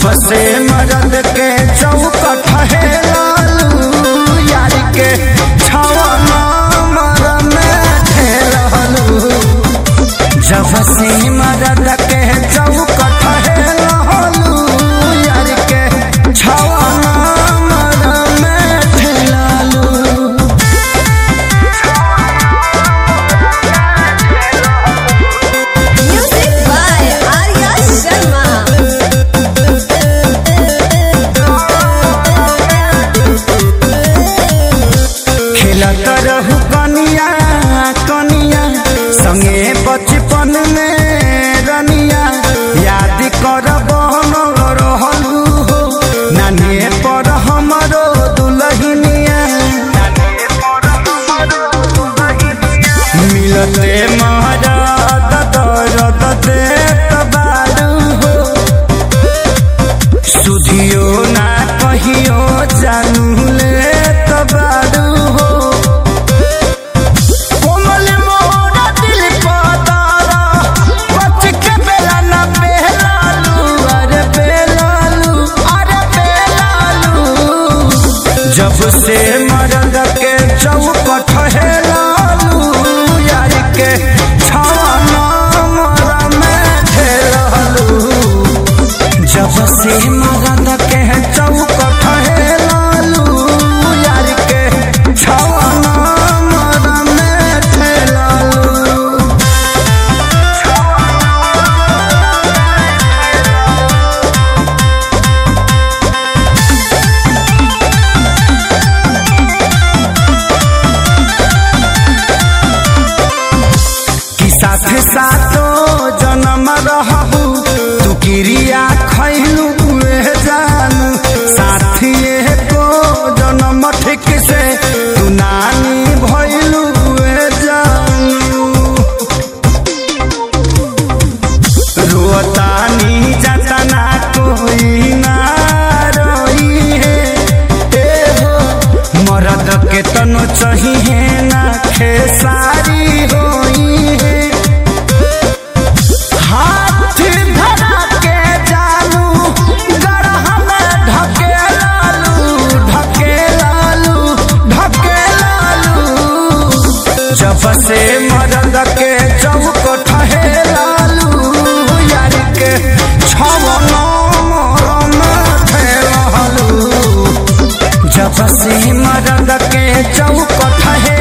जब से मरद के चौकट है लालू यार के छावा मर में ढेलू। जब से मरद के चौकट है लालू यार के छावा मर में ढेलू। Music by Arya Sharma. खेलत रहू कनिया कनिया संगे बचपन में रनिया याद कर बनल रहलू हो नानी पर हमरो दुल्हनिया। मिलते महाराज दर्द देत बारू हो सुधियो ना कहियो जानू लेत बारू हो। कोमल मोरा दिल पतारा बच के बेला ना बेलालू अरे बेलालू अरे बेलालू। जब से मरद के चौकट है लालू यार के छावा मर में ढेलू। जब से मरद के चौकट है लालू यार के छावा मर में ढेलू। कि साथ सातो जन्म रहू तू क्रिया खैलू जानू साथिए को जन्म ठीक से तू नानी भैलू जानू। रोतानी जतना कोई ना रही है ए हो मरद के तनो चाहिए ना खेसारी होई है। हाथ धरा के जानू गरह में ढके लालू जब से मरद के चौकट है लालू यार के छावा मर में ढेलू। जब से मरद के चौकट है